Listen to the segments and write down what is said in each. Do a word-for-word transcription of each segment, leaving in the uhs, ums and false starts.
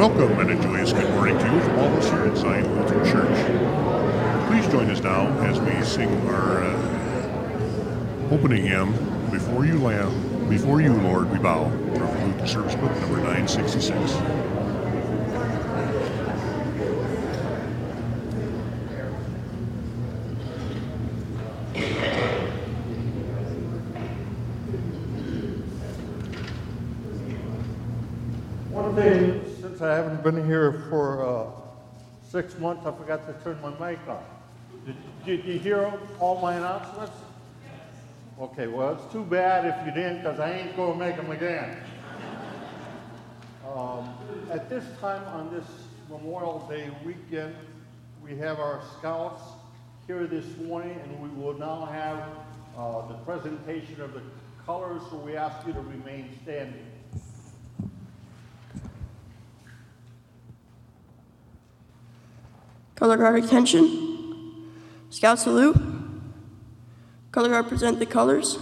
Welcome and a joyous good morning to you from all of us here at Zion Lutheran Church. Please join us now as we sing our uh, opening hymn, Before You, Lamb, Before You, Lord, We Bow, from Lutheran Service Book number nine sixty-six. One thing, since I haven't been here for uh, six months, I forgot to turn my mic on. Did, did you hear all my announcements? Okay, well, it's too bad if you didn't, because I ain't going to make them again. Um, at this time on this Memorial Day weekend, we have our scouts here this morning, and we will now have uh, the presentation of the colors, so we ask you to remain standing. Color guard attention. Scout salute. Color guard present the colors.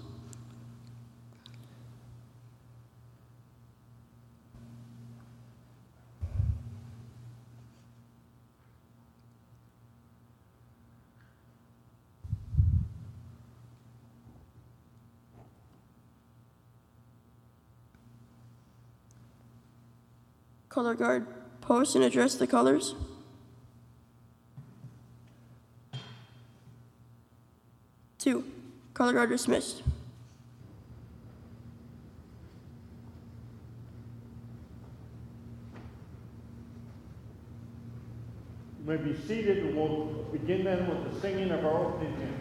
Color guard post and address the colors. Two, color guard dismissed. You may be seated, and we'll begin then with the singing of our opening hymn.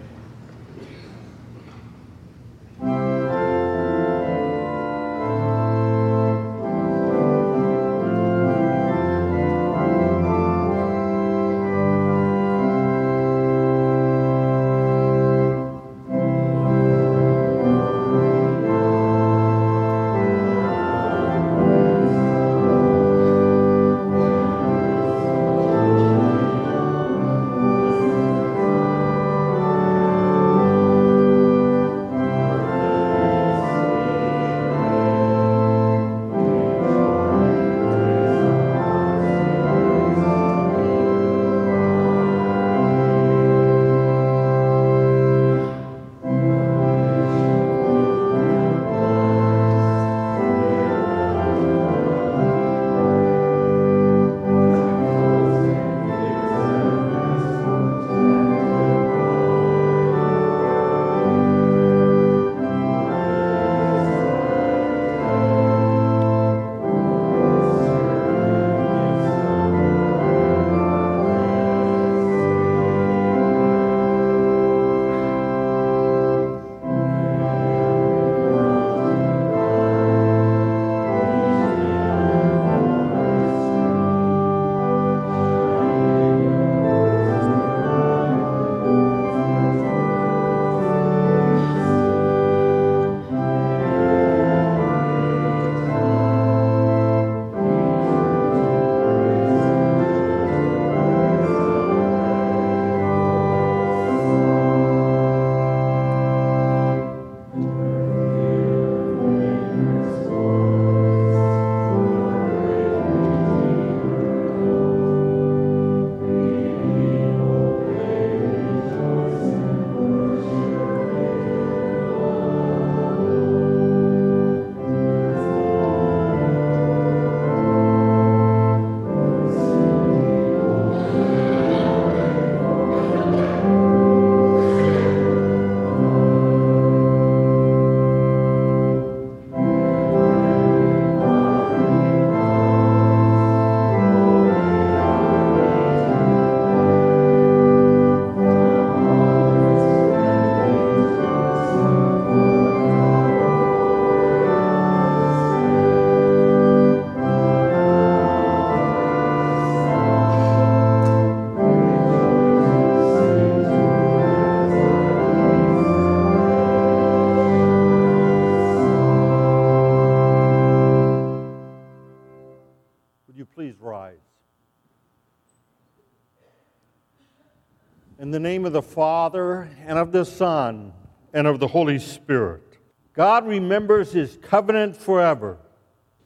In the name of the Father, and of the Son, and of the Holy Spirit. God remembers his covenant forever.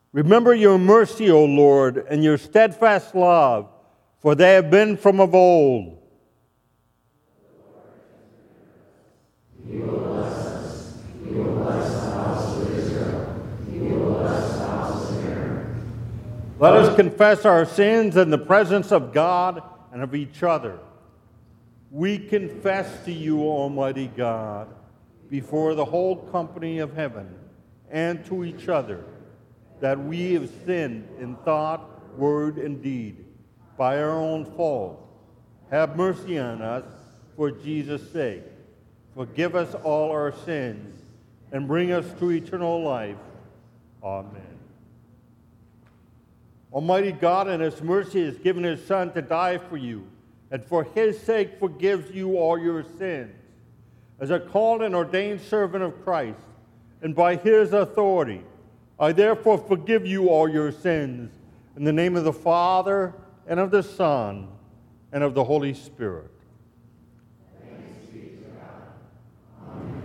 Remember your mercy, O Lord, and your steadfast love, for they have been from of old. He will bless us. He will bless the house of Israel. He will bless the house of Aaron. Let us confess our sins in the presence of God and of each other. We confess to you, Almighty God, before the whole company of heaven and to each other, that we have sinned in thought, word, and deed, by our own fault. Have mercy on us for Jesus' sake. Forgive us all our sins, and bring us to eternal life. Amen. Almighty God, in his mercy, has given his Son to die for you, and for his sake forgives you all your sins. As a called and ordained servant of Christ, and by his authority, I therefore forgive you all your sins, in the name of the Father, and of the Son, and of the Holy Spirit. Thanks be to God. Amen.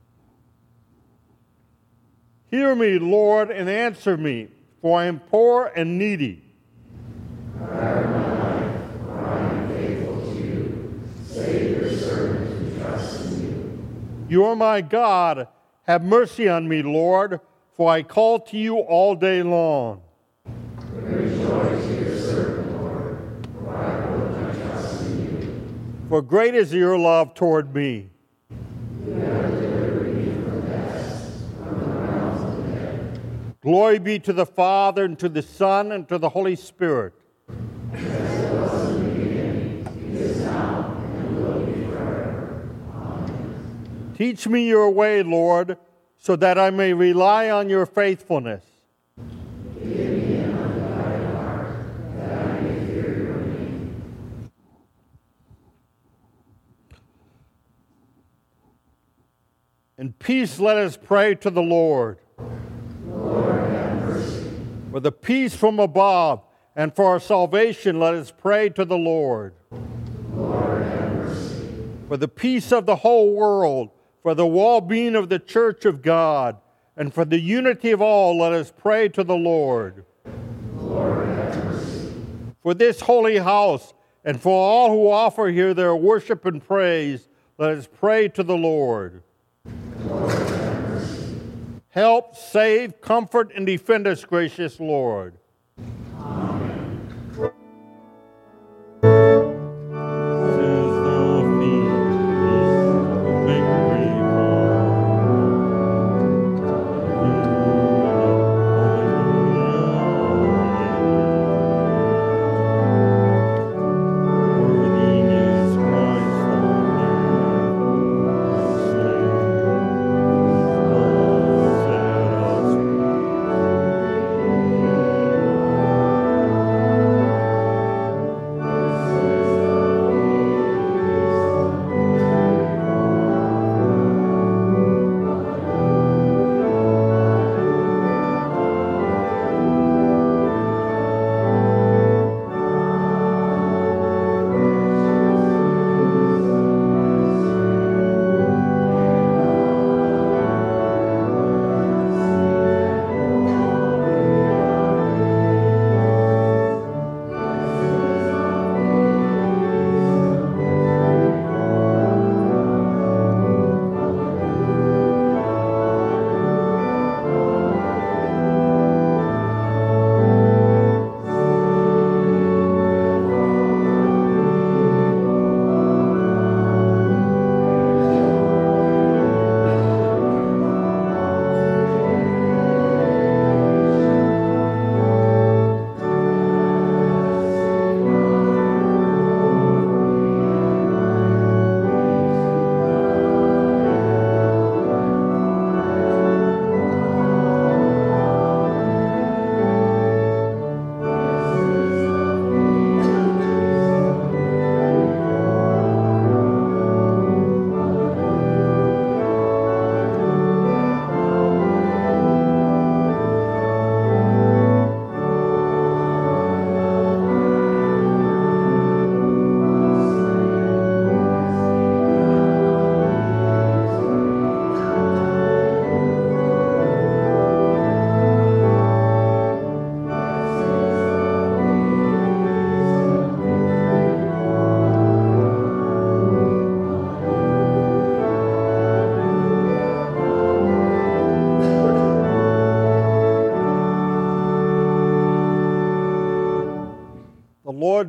Hear me, Lord, and answer me, for I am poor and needy. Guard my life, for I am faithful to you. Save your servant who trusts in you. You are my God. Have mercy on me, Lord, for I call to you all day long. Rejoice to your servant, Lord, for I put my trust in you. For great is your love toward me. You have delivered me from death, from the realms of the dead. Glory be to the Father, and to the Son, and to the Holy Spirit. As it was in the beginning, it is now, and will be forever. Amen. Teach me your way, Lord, so that I may rely on your faithfulness. Give me an unguided heart, that I may fear your name. In peace let us pray to the Lord. Lord, have mercy. For the peace from above, and for our salvation let us pray to the Lord. Lord, have mercy. For the peace of the whole world, for the well-being of the church of God, and for the unity of all, let us pray to the Lord. Lord, have mercy. For this holy house, and for all who offer here their worship and praise, let us pray to the Lord. Lord, have mercy. Help, save, comfort, and defend us, gracious Lord.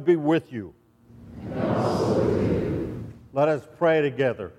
be with you. And also with you. Let us pray together.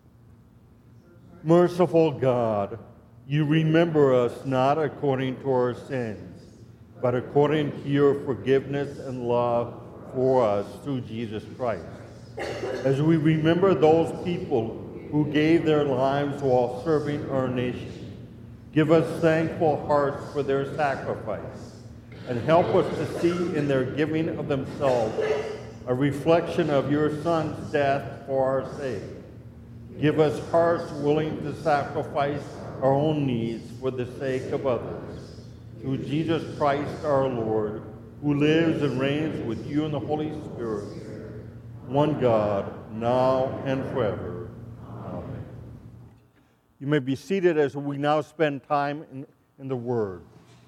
Merciful God, you remember us not according to our sins, but according to your forgiveness and love for us through Jesus Christ. As we remember those people who gave their lives while serving our nation, give us thankful hearts for their sacrifice, and help us to see in their giving of themselves a reflection of your Son's death for our sake. Give us hearts willing to sacrifice our own needs for the sake of others. Through Jesus Christ our Lord, who lives and reigns with you in the Holy Spirit, one God, now and forever. Amen. You may be seated as we now spend time in, in the Word.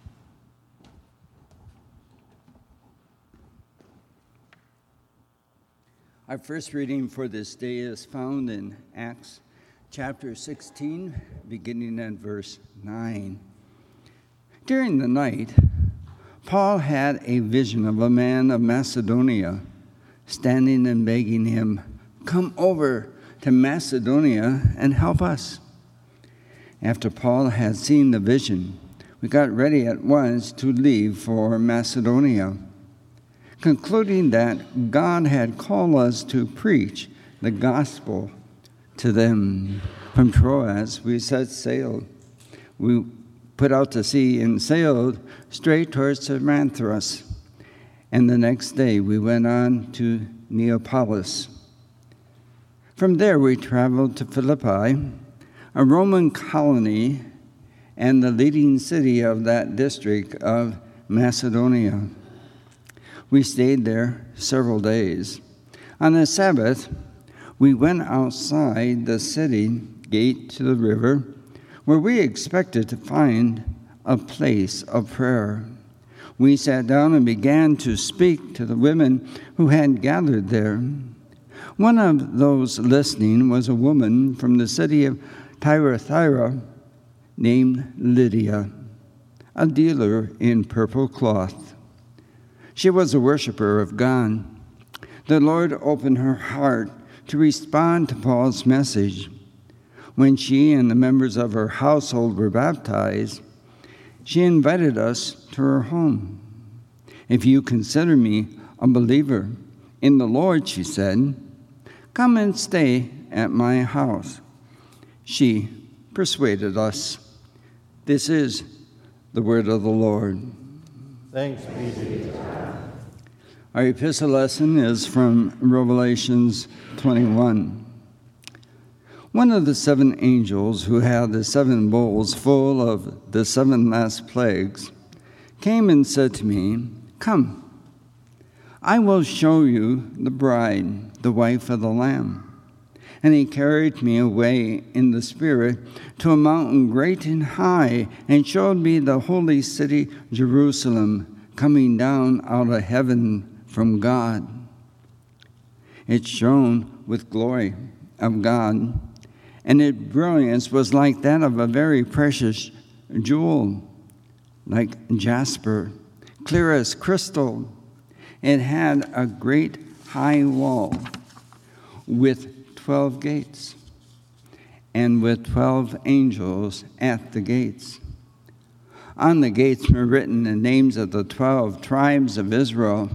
Our first reading for this day is found in Acts chapter sixteen, beginning at verse nine. During the night, Paul had a vision of a man of Macedonia standing and begging him, "Come over to Macedonia and help us." After Paul had seen the vision, we got ready at once to leave for Macedonia, concluding that God had called us to preach the gospel to them. From Troas, we set sail. We put out to sea and sailed straight towards Samothrace, and the next day we went on to Neapolis. From there we traveled to Philippi, a Roman colony and the leading city of that district of Macedonia. We stayed there several days. On the Sabbath, we went outside the city gate to the river, where we expected to find a place of prayer. We sat down and began to speak to the women who had gathered there. One of those listening was a woman from the city of Thyatira named Lydia, a dealer in purple cloth. She was a worshiper of God. The Lord opened her heart to respond to Paul's message. When she and the members of her household were baptized, she invited us to her home. "If you consider me a believer in the Lord," she said, "come and stay at my house." She persuaded us. This is the word of the Lord. Thanks be to you. Our epistle lesson is from Revelations twenty-one. One of the seven angels who had the seven bowls full of the seven last plagues came and said to me, "Come, I will show you the bride, the wife of the Lamb." And he carried me away in the Spirit to a mountain great and high, and showed me the holy city, Jerusalem, coming down out of heaven from God. It shone with glory of God, and its brilliance was like that of a very precious jewel, like jasper, clear as crystal. It had a great high wall with twelve gates, and with twelve angels at the gates. On the gates were written the names of the twelve tribes of Israel.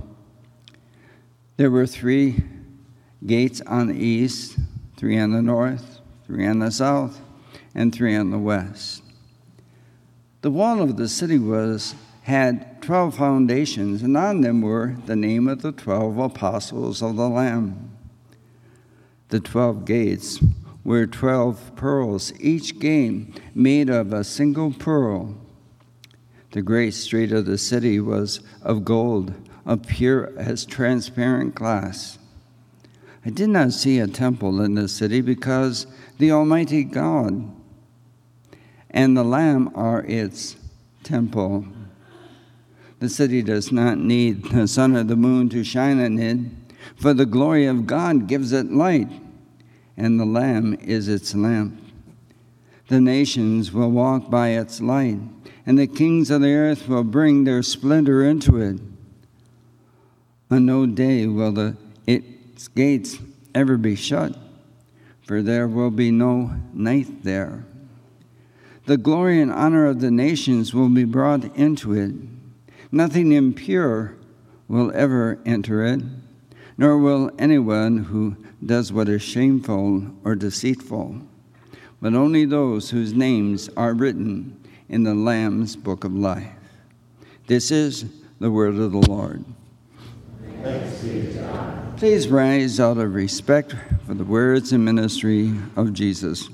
There were three gates on the east, three on the north, three on the south, and three on the west. The wall of the city was had twelve foundations, and on them were the name of the twelve apostles of the Lamb. The twelve gates were twelve pearls, each gate made of a single pearl. The great street of the city was of gold, of pure as transparent glass. I did not see a temple in the city, because the Almighty God and the Lamb are its temple. The city does not need the sun or the moon to shine on it, for the glory of God gives it light, and the Lamb is its lamp. The nations will walk by its light, and the kings of the earth will bring their splendor into it. On no day will the, its gates ever be shut, for there will be no night there. The glory and honor of the nations will be brought into it. Nothing impure will ever enter it, nor will anyone who does what is shameful or deceitful, but only those whose names are written in the Lamb's book of life. This is the word of the Lord. Thanks be to God. Please rise out of respect for the words and ministry of Jesus.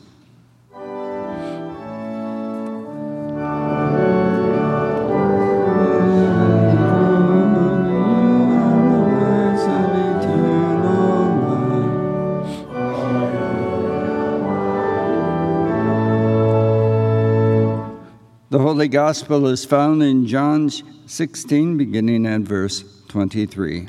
The Holy Gospel is found in John sixteen, beginning at verse twenty-three.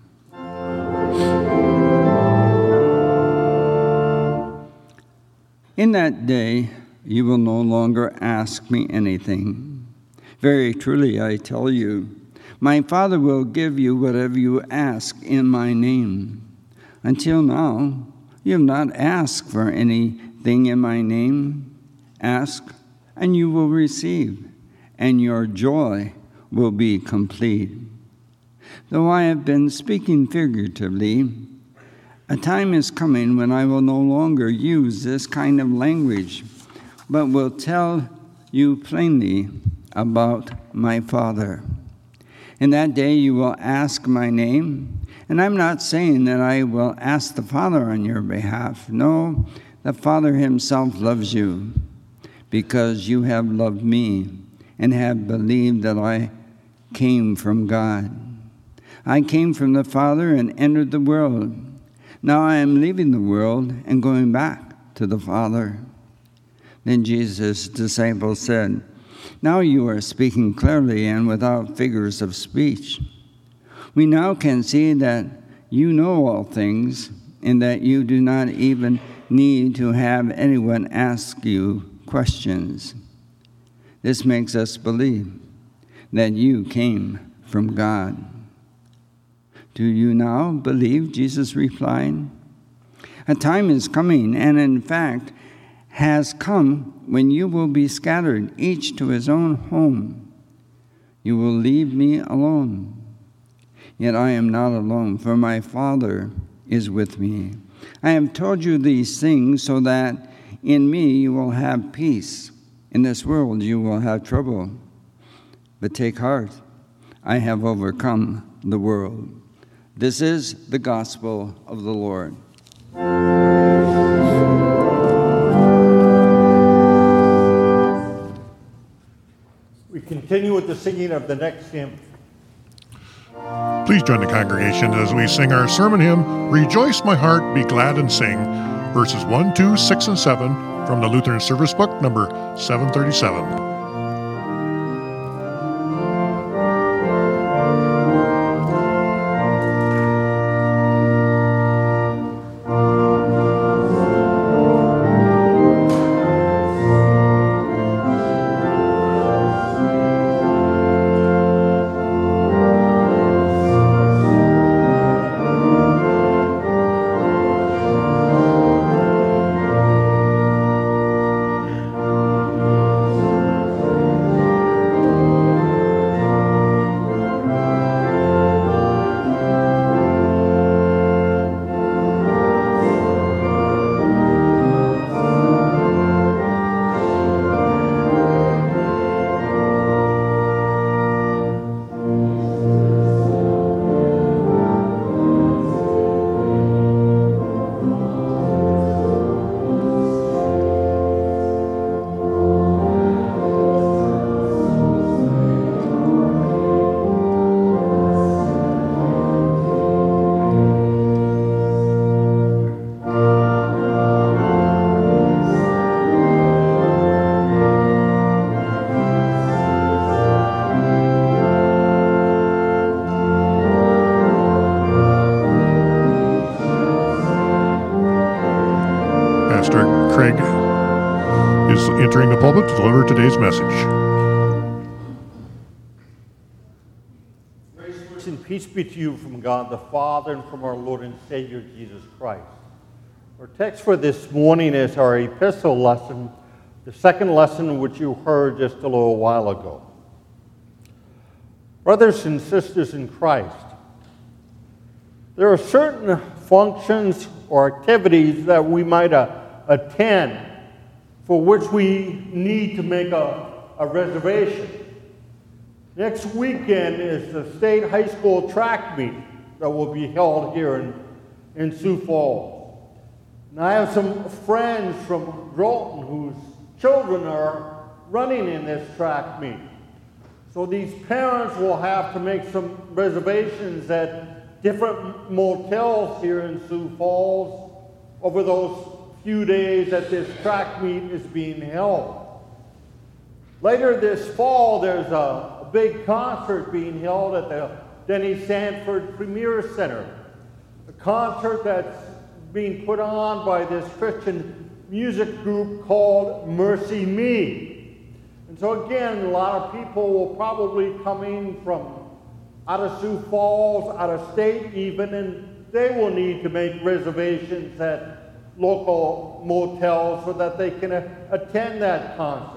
In that day, you will no longer ask me anything. Very truly, I tell you, my Father will give you whatever you ask in my name. Until now, you have not asked for anything in my name. Ask, and you will receive, and your joy will be complete. Though I have been speaking figuratively, a time is coming when I will no longer use this kind of language, but will tell you plainly about my Father. In that day you will ask my name, and I'm not saying that I will ask the Father on your behalf. No, the Father himself loves you, because you have loved me and have believed that I came from God. I came from the Father and entered the world. Now I am leaving the world and going back to the Father. Then Jesus' disciples said, now you are speaking clearly and without figures of speech. We now can see that you know all things and that you do not even need to have anyone ask you questions. This makes us believe that you came from God. Do you now believe? Jesus replied. A time is coming, and in fact has come, when you will be scattered, each to his own home. You will leave me alone. Yet I am not alone, for my Father is with me. I have told you these things so that in me you will have peace. In this world you will have trouble. But take heart, I have overcome the world. This is the gospel of the Lord. We continue with the singing of the next hymn. Please join the congregation as we sing our sermon hymn, Rejoice My Heart, Be Glad and Sing, verses one, two, six, and seven from the Lutheran Service Book, number seven thirty-seven. Craig is entering the pulpit to deliver today's message. Grace and Peace be to you from God the Father and from our Lord and Savior Jesus Christ. Our text for this morning is our epistle lesson, the second lesson which you heard just a little while ago. Brothers and sisters in Christ, there are certain functions or activities that we might uh, attend for which we need to make a, a reservation. Next weekend is the state high school track meet that will be held here in, in Sioux Falls. And I have some friends from Drolton whose children are running in this track meet. So these parents will have to make some reservations at different motels here in Sioux Falls over those few days that this track meet is being held. Later this fall, there's a big concert being held at the Denny Sanford Premier Center. A concert that's being put on by this Christian music group called Mercy Me. And so again, a lot of people will probably come in from out of Sioux Falls, out of state even, and they will need to make reservations at local motels so that they can a- attend that concert.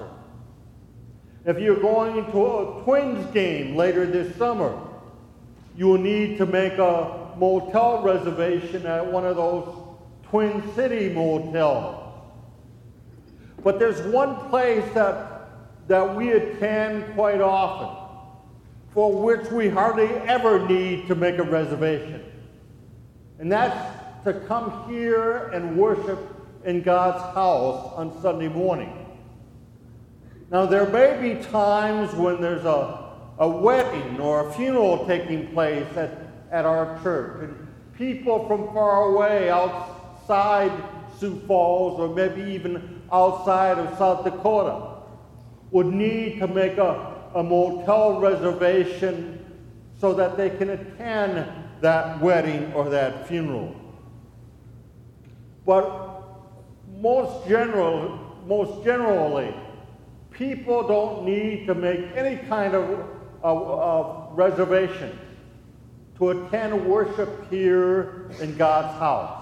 If you're going to a Twins game later this summer, you will need to make a motel reservation at one of those Twin City motels. But there's one place that, that we attend quite often, for which we hardly ever need to make a reservation. And that's to come here and worship in God's house on Sunday morning. Now, there may be times when there's a, a wedding or a funeral taking place at, at our church, and people from far away outside Sioux Falls or maybe even outside of South Dakota would need to make a, a motel reservation so that they can attend that wedding or that funeral. But most general, most generally, people don't need to make any kind of, of, of reservation to attend worship here in God's house.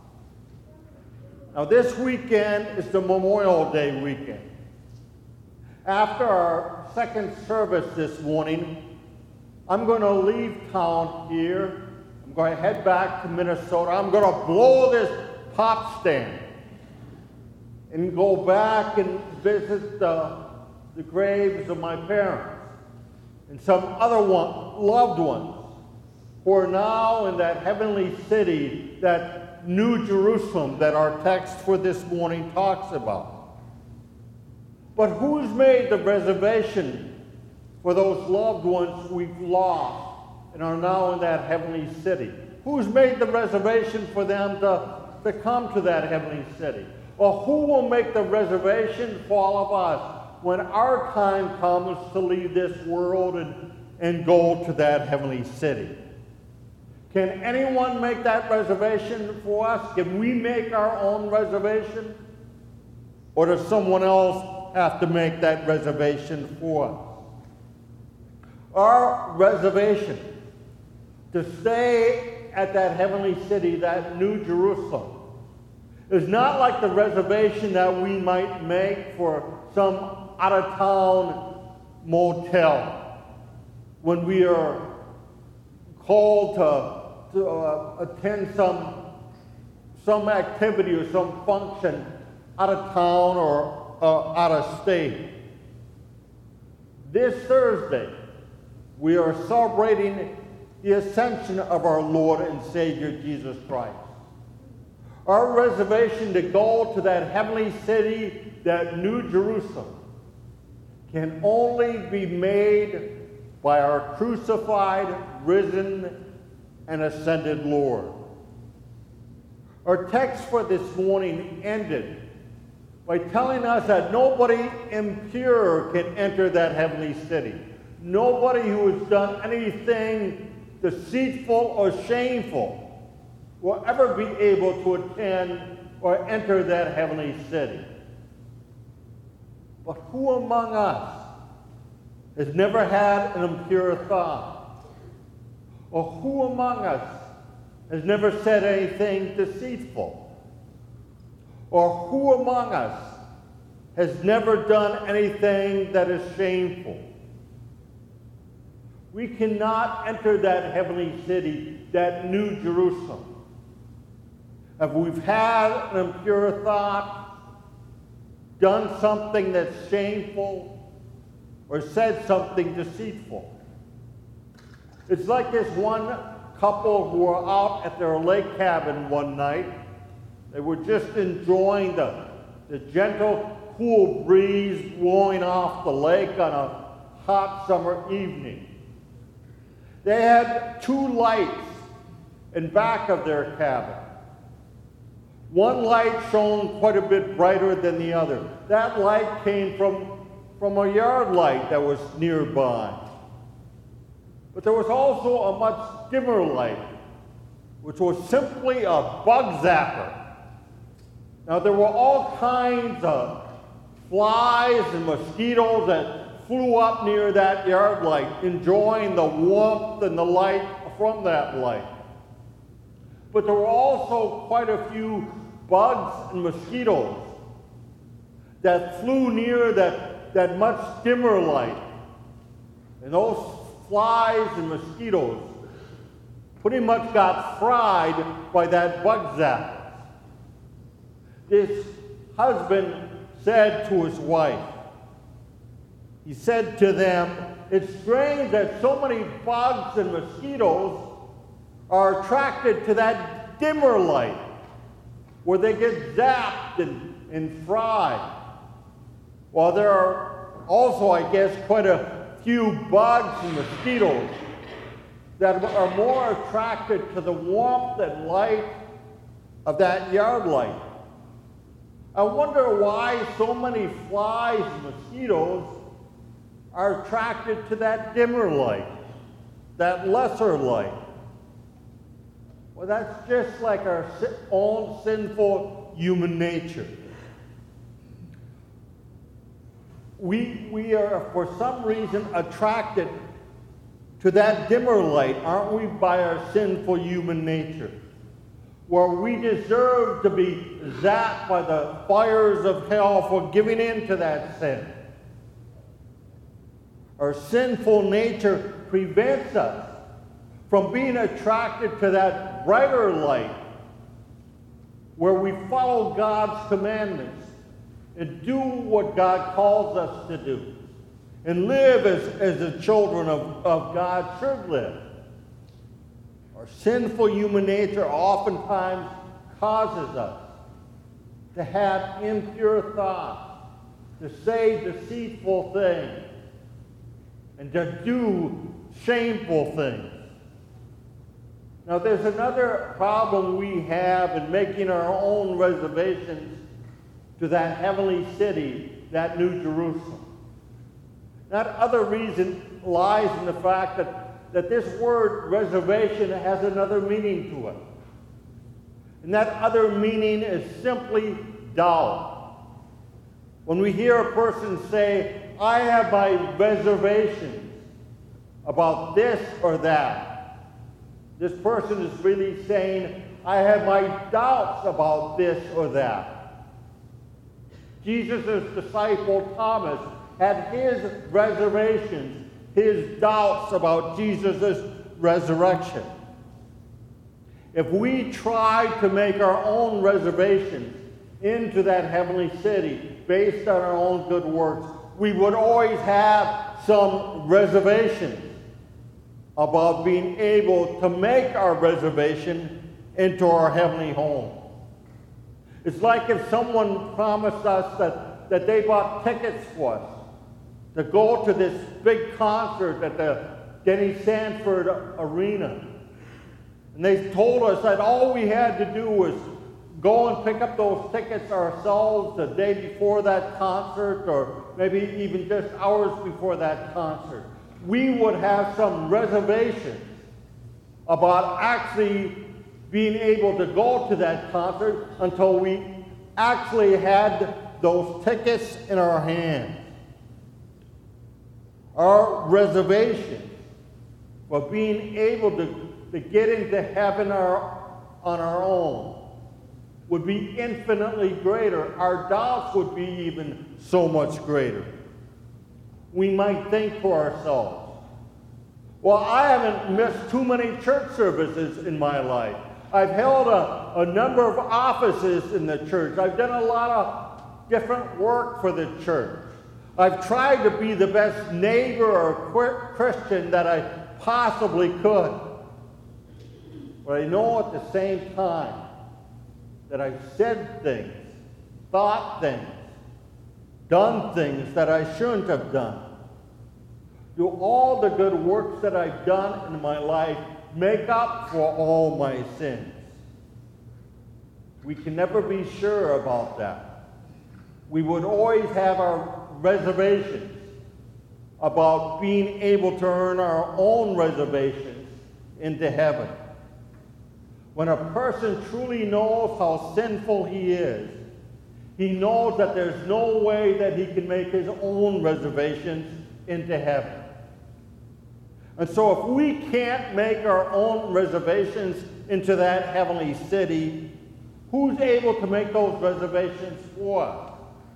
Now, this weekend is the Memorial Day weekend. After our second service this morning, I'm going to leave town here. I'm going to head back to Minnesota. I'm going to blow this pop stand and go back and visit the, the graves of my parents and some other one, loved ones who are now in that heavenly city, that New Jerusalem that our text for this morning talks about. But who's made the reservation for those loved ones we've lost and are now in that heavenly city? Who's made the reservation for them to, to come to that heavenly city? Or who will make the reservation for all of us when our time comes to leave this world and, and go to that heavenly city? Can anyone make that reservation for us? Can we make our own reservation? Or does someone else have to make that reservation for us? Our reservation to stay at that heavenly city, that New Jerusalem, is not like the reservation that we might make for some out-of-town motel when we are called to to uh, attend some, some activity or some function out of town or uh, out of state. This Thursday, we are celebrating the ascension of our Lord and Savior Jesus Christ. Our reservation to go to that heavenly city, that New Jerusalem, can only be made by our crucified, risen, and ascended Lord. Our text for this morning ended by telling us that nobody impure can enter that heavenly city. Nobody who has done anything deceitful or shameful will ever be able to attend or enter that heavenly city. But who among us has never had an impure thought? Or who among us has never said anything deceitful? Or who among us has never done anything that is shameful? We cannot enter that heavenly city, that New Jerusalem, if we've had an impure thought, done something that's shameful, or said something deceitful. It's like this one couple who were out at their lake cabin one night. They were just enjoying the, the gentle, cool breeze blowing off the lake on a hot summer evening. They had two lights in back of their cabin. One light shone quite a bit brighter than the other. That light came from, from a yard light that was nearby. But there was also a much dimmer light, which was simply a bug zapper. Now, there were all kinds of flies and mosquitoes that flew up near that yard light, enjoying the warmth and the light from that light. But there were also quite a few bugs and mosquitoes that flew near that, that much dimmer light. And those flies and mosquitoes pretty much got fried by that bug zapper. This husband said to his wife, he said to them, "It's strange that so many bugs and mosquitoes are attracted to that dimmer light where they get zapped and, and fried. While there are also, I guess, quite a few bugs and mosquitoes that are more attracted to the warmth and light of that yard light. I wonder why so many flies and mosquitoes are attracted to that dimmer light, that lesser light." Well, that's just like our own sinful human nature. We, we are, for some reason, attracted to that dimmer light, aren't we, by our sinful human nature? Where we deserve to be zapped by the fires of hell for giving in to that sin. Our sinful nature prevents us from being attracted to that brighter light where we follow God's commandments and do what God calls us to do and live as, as the children of, of God should live. Our sinful human nature oftentimes causes us to have impure thoughts, to say deceitful things, and to do shameful things. Now, there's another problem we have in making our own reservations to that heavenly city, that New Jerusalem. That other reason lies in the fact that, that this word reservation has another meaning to it. And that other meaning is simply doubt. When we hear a person say, "I have my reservations about this or that," this person is really saying, "I have my doubts about this or that." Jesus' disciple Thomas had his reservations, his doubts about Jesus' resurrection. If we try to make our own reservations into that heavenly city based on our own good works, we would always have some reservations about being able to make our reservation into our heavenly home. It's like if someone promised us that, that they bought tickets for us to go to this big concert at the Denny Sanford Arena. And they told us that all we had to do was go and pick up those tickets ourselves the day before that concert, or maybe even just hours before that concert. We would have some reservations about actually being able to go to that concert until we actually had those tickets in our hands. Our reservations for being able to, to get into heaven our, on our own would be infinitely greater. Our doubts would be even so much greater. We might think to ourselves, well, I haven't missed too many church services in my life. I've held a, a number of offices in the church. I've done a lot of different work for the church. I've tried to be the best neighbor or Christian that I possibly could. But I know at the same time that I've said things, thought things, done things that I shouldn't have done. Do all the good works that I've done in my life make up for all my sins? We can never be sure about that. We would always have our reservations about being able to earn our own reservations into heaven. When a person truly knows how sinful he is, he knows that there's no way that he can make his own reservations into heaven. And so if we can't make our own reservations into that heavenly city, who's able to make those reservations for us?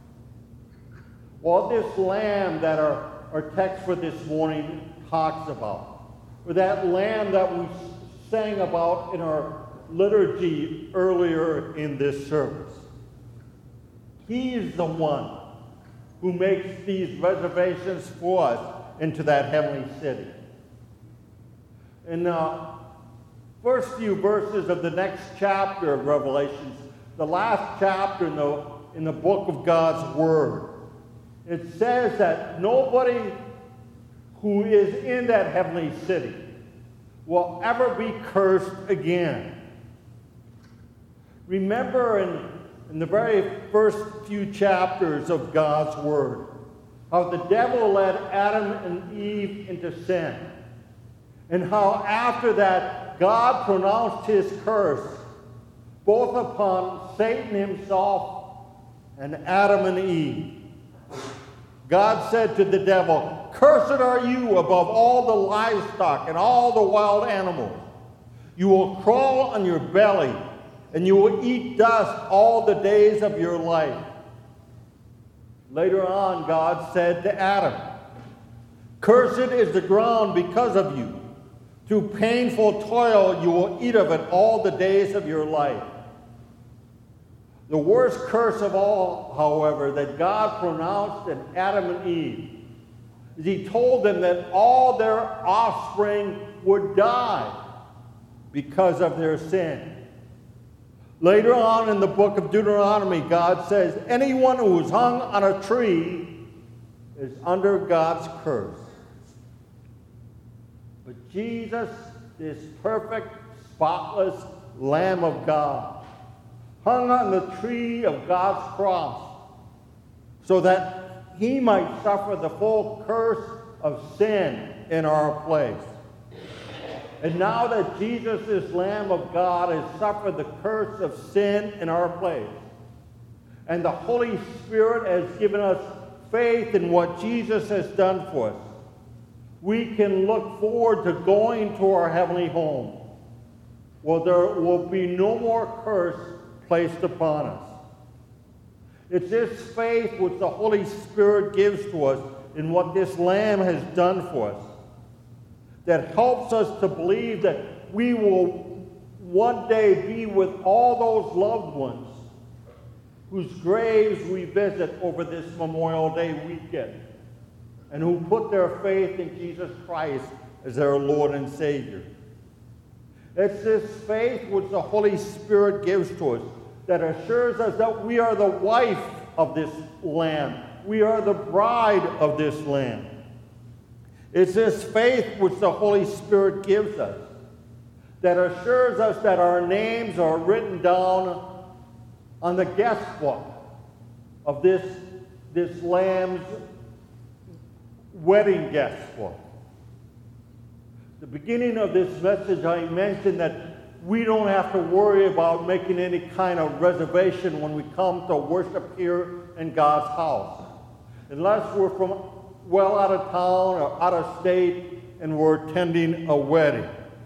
Well, this lamb that our, our text for this morning talks about, or that lamb that we sang about in our liturgy earlier in this service. He's the one who makes these reservations for us into that heavenly city. In the first few verses of the next chapter of Revelations, the last chapter in the, in the book of God's Word, it says that nobody who is in that heavenly city will ever be cursed again. Remember in, in the very first few chapters of God's Word, how the devil led Adam and Eve into sin, and how after that God pronounced his curse both upon Satan himself and Adam and Eve. God said to the devil, "Cursed are you above all the livestock and all the wild animals. You will crawl on your belly, and you will eat dust all the days of your life." Later on, God said to Adam, "Cursed is the ground because of you. Through painful toil you will eat of it all the days of your life." The worst curse of all, however, that God pronounced in Adam and Eve is he told them that all their offspring would die because of their sin. Later on in the book of Deuteronomy, God says, anyone who is hung on a tree is under God's curse. But Jesus, this perfect, spotless Lamb of God, hung on the tree of God's cross so that he might suffer the full curse of sin in our place. And now that Jesus, this Lamb of God, has suffered the curse of sin in our place, and the Holy Spirit has given us faith in what Jesus has done for us, we can look forward to going to our heavenly home, where there will be no more curse placed upon us. It's this faith which the Holy Spirit gives to us in what this Lamb has done for us that helps us to believe that we will one day be with all those loved ones whose graves we visit over this Memorial Day weekend and who put their faith in Jesus Christ as their Lord and Savior. It's this faith which the Holy Spirit gives to us that assures us that we are the wife of this Lamb. We are the bride of this Lamb. It's this faith which the Holy Spirit gives us that assures us that our names are written down on the guest book of this, this Lamb's wedding guest book. At the beginning of this message, I mentioned that we don't have to worry about making any kind of reservation when we come to worship here in God's house. Unless we're from well out of town or out of state, and we're attending a wedding.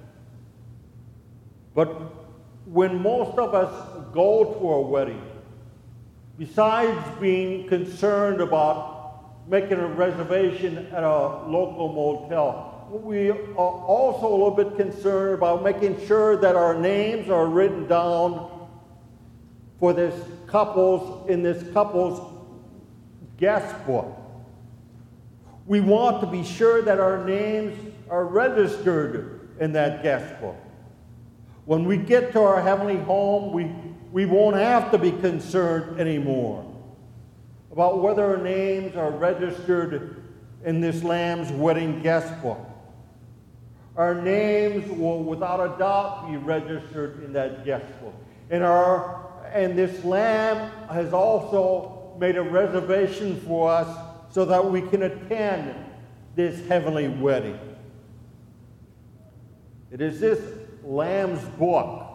But when most of us go to a wedding, besides being concerned about making a reservation at a local motel, we are also a little bit concerned about making sure that our names are written down for this couple's, in this couple's guest book. We want to be sure that our names are registered in that guest book. When we get to our heavenly home, we, we won't have to be concerned anymore about whether our names are registered in this Lamb's wedding guest book. Our names will without a doubt be registered in that guest book. And, our, and this Lamb has also made a reservation for us so that we can attend this heavenly wedding. It is this Lamb's book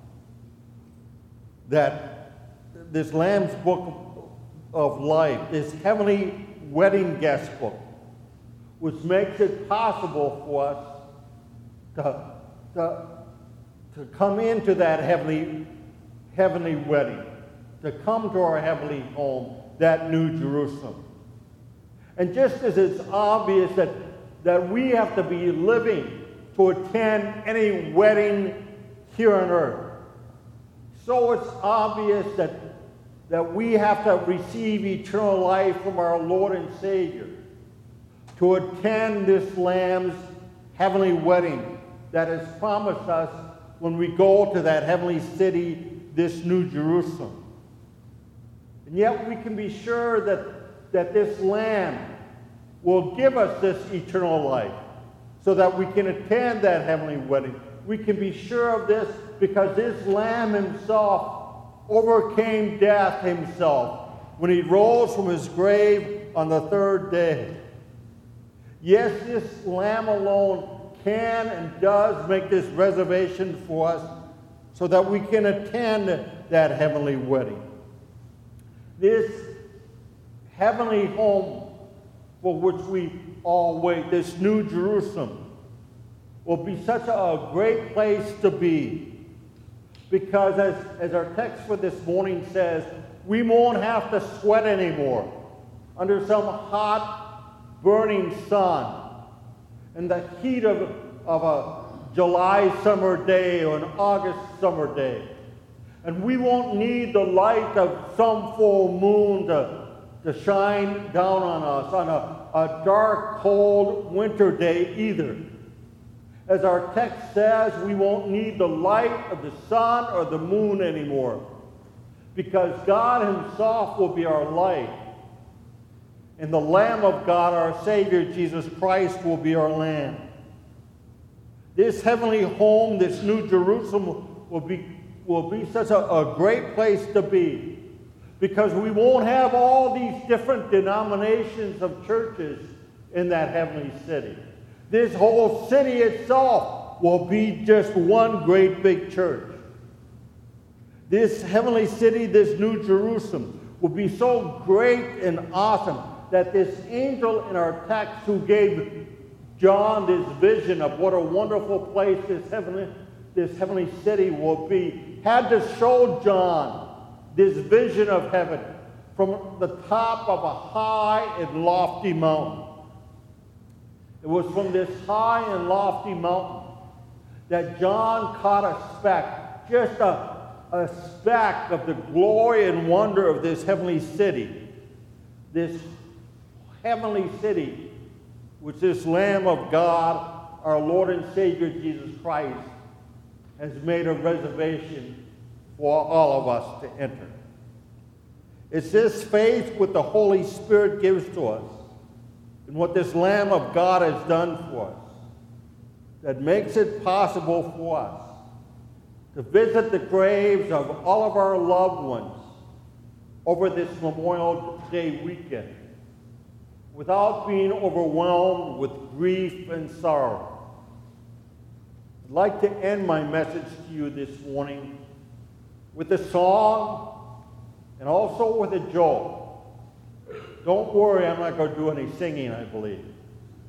that, this Lamb's book of life, this heavenly wedding guest book, which makes it possible for us to, to, to come into that heavenly, heavenly wedding, to come to our heavenly home, that New Jerusalem. And just as it's obvious that, that we have to be living to attend any wedding here on earth, so it's obvious that, that we have to receive eternal life from our Lord and Savior to attend this Lamb's heavenly wedding that is promised us when we go to that heavenly city, this New Jerusalem. And yet we can be sure that, that this Lamb will give us this eternal life so that we can attend that heavenly wedding. We can be sure of this because this Lamb himself overcame death himself when he rose from his grave on the third day. Yes, this Lamb alone can and does make this reservation for us so that we can attend that heavenly wedding. This heavenly home for which we all wait, this New Jerusalem, will be such a great place to be. Because as, as our text for this morning says, we won't have to sweat anymore under some hot, burning sun and the heat of, of a July summer day or an August summer day. And we won't need the light of some full moon to, to shine down on us on a, a dark, cold winter day either. As our text says, we won't need the light of the sun or the moon anymore, because God himself will be our light. And the Lamb of God, our Savior, Jesus Christ, will be our Lamb. This heavenly home, this New Jerusalem, will be, will be such a, a great place to be, because we won't have all these different denominations of churches in that heavenly city. This whole city itself will be just one great big church. This heavenly city, this New Jerusalem, will be so great and awesome that this angel in our text who gave John this vision of what a wonderful place this heavenly, this heavenly city will be, had to show John this vision of heaven from the top of a high and lofty mountain. It was from this high and lofty mountain that John caught a speck, just a, a speck of the glory and wonder of this heavenly city. This heavenly city, which this Lamb of God, our Lord and Savior Jesus Christ, has made a reservation for all of us to enter. It's this faith which the Holy Spirit gives to us and what this Lamb of God has done for us that makes it possible for us to visit the graves of all of our loved ones over this Memorial Day weekend without being overwhelmed with grief and sorrow. I'd like to end my message to you this morning with a song and also with a joke. Don't worry, I'm not going to do any singing, I believe.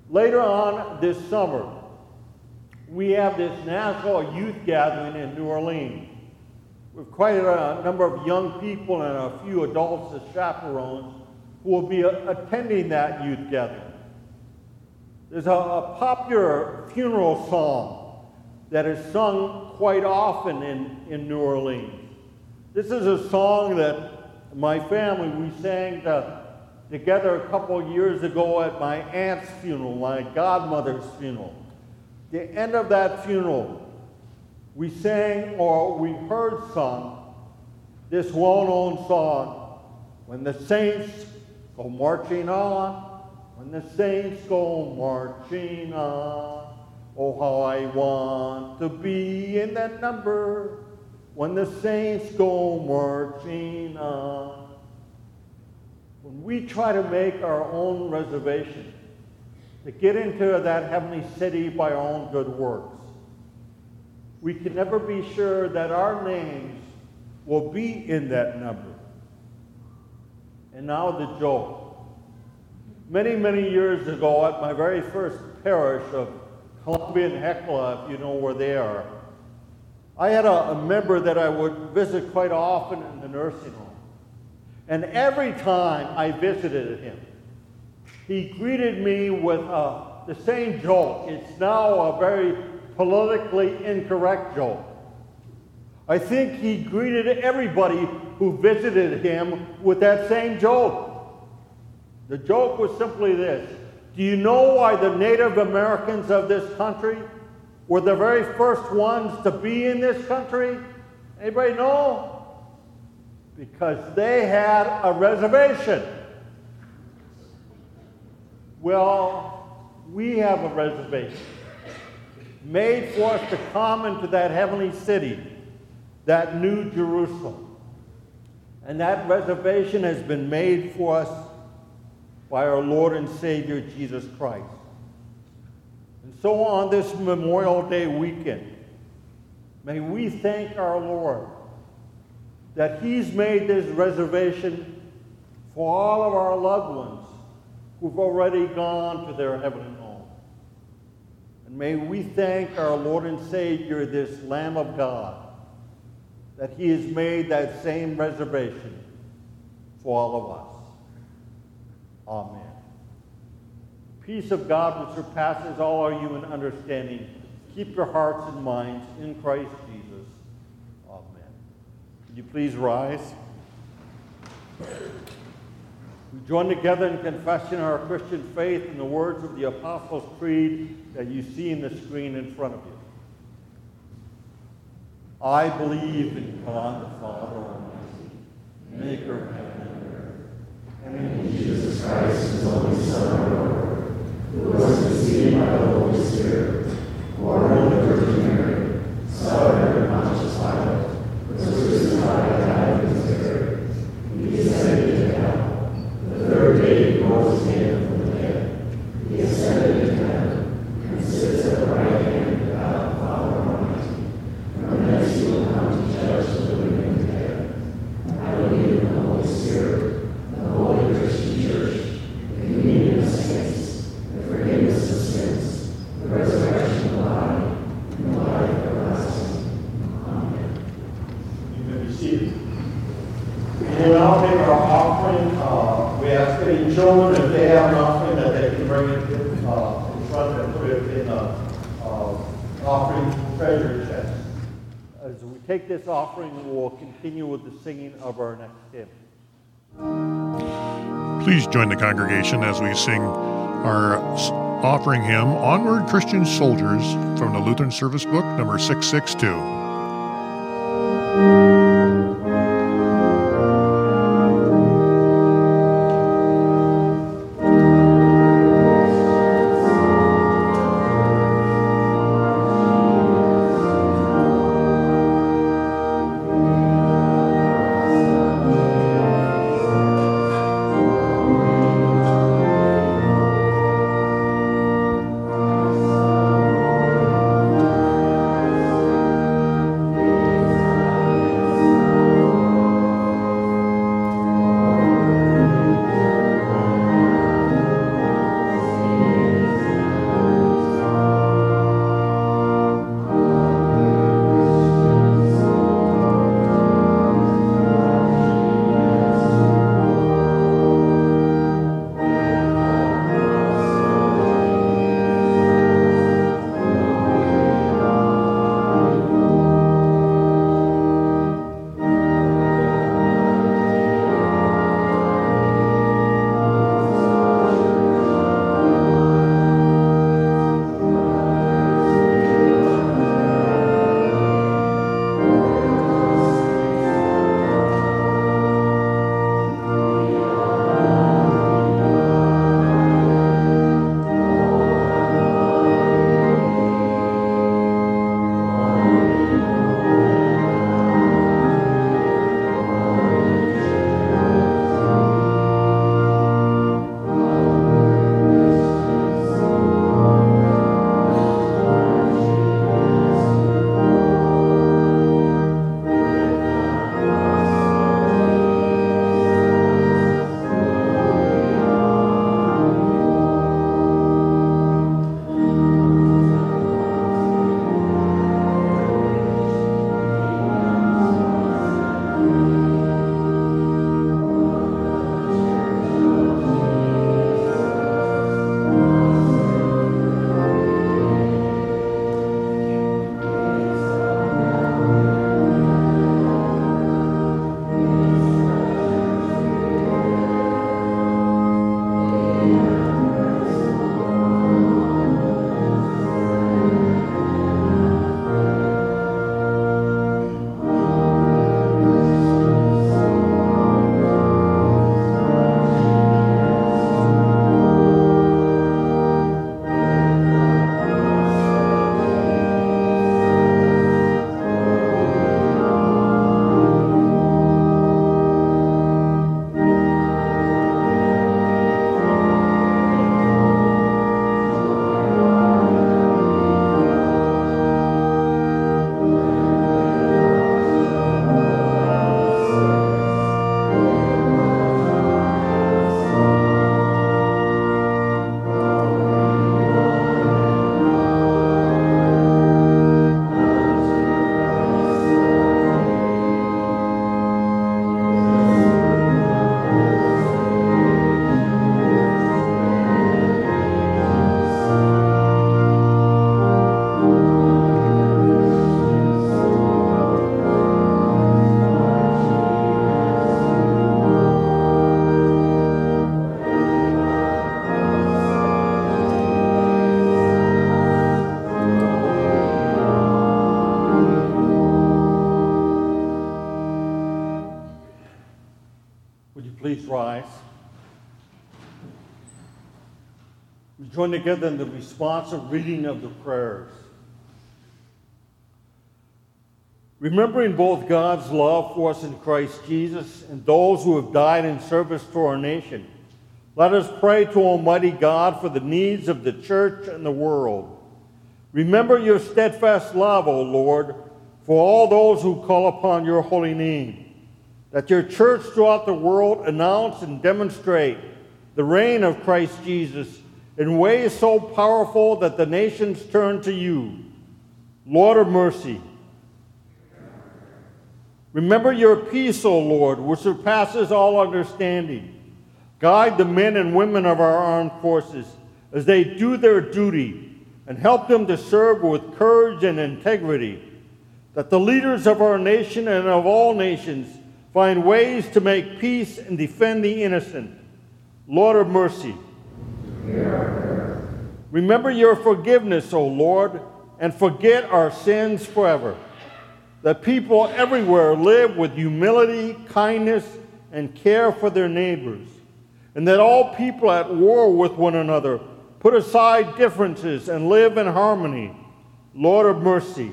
Later on this summer, we have this national youth gathering in New Orleans with quite a number of young people and a few adults as chaperones who will be a- attending that youth gathering. There's a, a popular funeral song that is sung quite often in, in New Orleans. This is a song that my family, we sang to, together a couple of years ago at my aunt's funeral, my godmother's funeral. The end of that funeral, we sang or we heard sung this well-known song, "When the saints go marching on, when the saints go marching on, oh how I want to be in that number, when the saints go marching on." When we try to make our own reservation to get into that heavenly city by our own good works, we can never be sure that our names will be in that number. And now the joke. Many, many years ago, at my very first parish of Columbia and Hecla, if you know where they are, I had a, a member that I would visit quite often in the nursing home. And every time I visited him, he greeted me with uh, the same joke. It's now a very politically incorrect joke. I think he greeted everybody who visited him with that same joke. The joke was simply this: do you know why the Native Americans of this country were the very first ones to be in this country? Anybody know? Because they had a reservation. Well, we have a reservation made for us to come into that heavenly city, that New Jerusalem. And that reservation has been made for us by our Lord and Savior, Jesus Christ. And so on this Memorial Day weekend, may we thank our Lord that He's made this reservation for all of our loved ones who've already gone to their heavenly home. And may we thank our Lord and Savior, this Lamb of God, that He has made that same reservation for all of us. Amen. The peace of God which surpasses all our human understanding, keep your hearts and minds in Christ Jesus. Would you please rise? We join together in confessing our Christian faith in the words of the Apostles' Creed that you see in the screen in front of you. I believe in God the Father Almighty, maker of heaven and earth, and in Jesus Christ, His only Son, our Lord, who was conceived by the Holy Spirit, born of the Virgin Mary, suffered under Pontius Pilate, was crucified, died, and was buried. He descended into hell. The third day he rose again from the dead. He ascended into heaven, and sits at the right hand of God the Father Almighty. From thence he will come to judge the living and the dead. I believe in the Holy Spirit, the holy Christian Church, the communion of saints, the forgiveness of sins, the resurrection of the body, and the life everlasting. Amen. You may be seated. We will now take our offering. Uh, we ask any children, if they have an offering, that they can bring it uh, in front and put it in the uh, offering treasure chest. As we take this offering, we will continue with the singing of our next hymn. Please join the congregation as we sing our offering hymn, Onward Christian Soldiers, from the Lutheran Service Book, number six sixty-two. Amen. We join together in the responsive reading of the prayers. Remembering both God's love for us in Christ Jesus and those who have died in service to our nation, let us pray to Almighty God for the needs of the church and the world. Remember your steadfast love, O Lord, for all those who call upon your holy name, that your church throughout the world announce and demonstrate the reign of Christ Jesus in ways so powerful that the nations turn to you. Lord of mercy, remember your peace, O Lord, which surpasses all understanding. Guide the men and women of our armed forces as they do their duty, and help them to serve with courage and integrity, that the leaders of our nation and of all nations find ways to make peace and defend the innocent. Lord of mercy, remember your forgiveness, O Lord, and forget our sins forever, that people everywhere live with humility, kindness, and care for their neighbors, and that all people at war with one another put aside differences and live in harmony. Lord of mercy,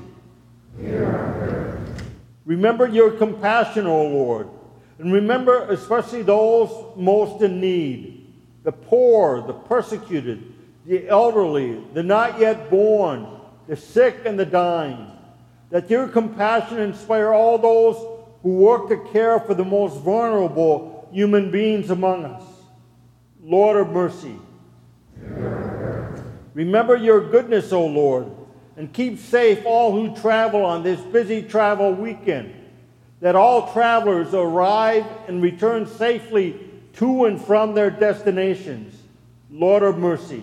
remember your compassion, O Lord, and remember especially those most in need, the poor, the persecuted, the elderly, the not yet born, the sick and the dying, that your compassion inspire all those who work to care for the most vulnerable human beings among us. Lord of mercy, remember your goodness, O Lord, and keep safe all who travel on this busy travel weekend, that all travelers arrive and return safely to and from their destinations. Lord of mercy,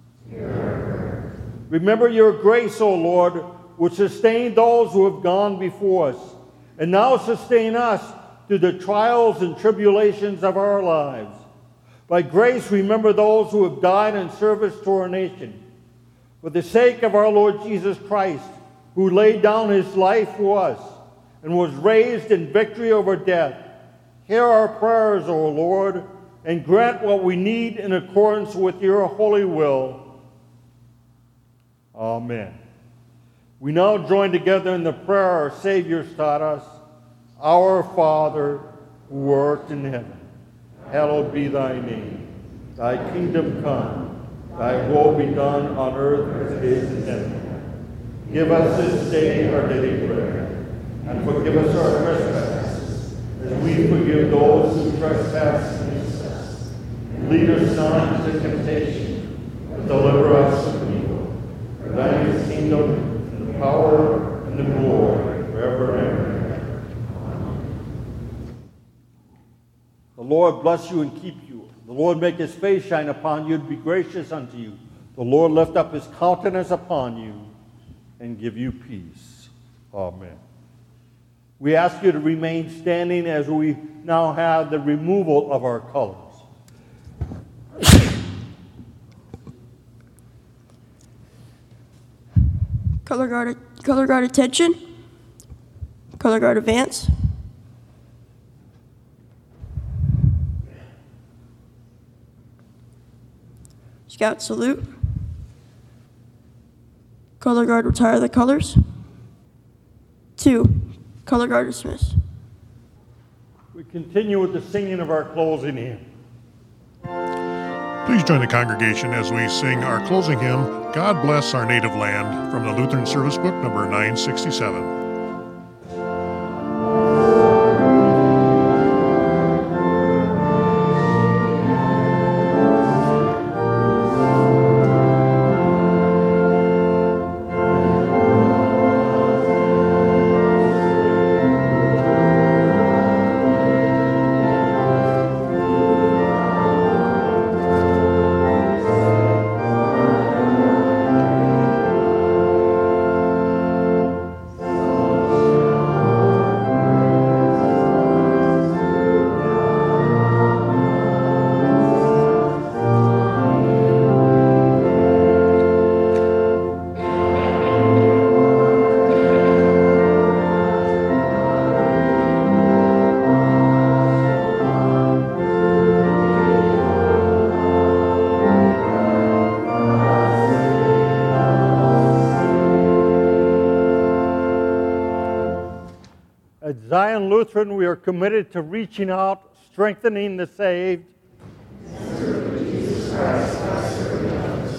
remember your grace, O Lord, which sustained those who have gone before us, and now sustain us through the trials and tribulations of our lives. By grace, remember those who have died in service to our nation. For the sake of our Lord Jesus Christ, who laid down his life for us and was raised in victory over death, hear our prayers, O Lord, and grant what we need in accordance with your holy will. Amen. We now join together in the prayer our Savior taught us. Our Father, who art in heaven, hallowed be thy name. Thy kingdom come, thy will be done on earth as it is in heaven. Give us this day our daily bread, and forgive us our trespasses, as we forgive those who trespass against us. And lead us not into temptation, but deliver us from evil. For thine is the kingdom, and the power, and the glory, forever and ever. The Lord bless you and keep you. The Lord make his face shine upon you and be gracious unto you. The Lord lift up his countenance upon you and give you peace. Amen. We ask you to remain standing as we now have the removal of our colors. Color guard, color guard attention. Color guard advance. Scout salute. Color guard retire the colors. Two, color guard dismiss. We continue with the singing of our closing hymn. Please join the congregation as we sing our closing hymn, God Bless Our Native Land, from the Lutheran Service Book, number nine sixty-seven. Thank Zion Lutheran, we are committed to reaching out, strengthening the saved. Jesus Christ, our servant.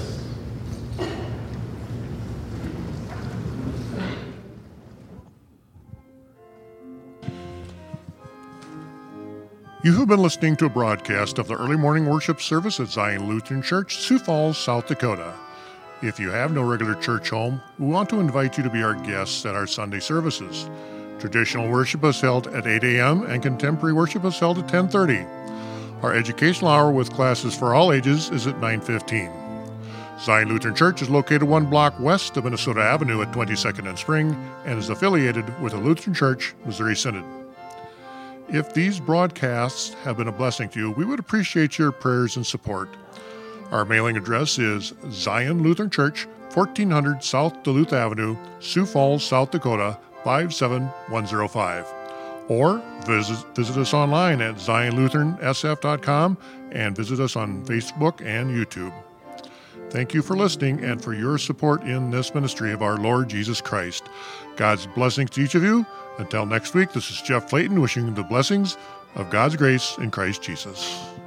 You have been listening to a broadcast of the early morning worship service at Zion Lutheran Church, Sioux Falls, South Dakota. If you have no regular church home, we want to invite you to be our guests at our Sunday services. Traditional worship is held at eight a.m. and contemporary worship is held at ten thirty. Our educational hour with classes for all ages is at nine fifteen. Zion Lutheran Church is located one block west of Minnesota Avenue at twenty-second and Spring and is affiliated with the Lutheran Church Missouri Synod. If these broadcasts have been a blessing to you, we would appreciate your prayers and support. Our mailing address is Zion Lutheran Church, fourteen hundred South Duluth Avenue, Sioux Falls, South Dakota, five seven one zero five. Or visit, visit us online at zion lutheran s f dot com and visit us on Facebook and YouTube. Thank you for listening and for your support in this ministry of our Lord Jesus Christ. God's blessings to each of you. Until next week, this is Jeff Clayton wishing you the blessings of God's grace in Christ Jesus.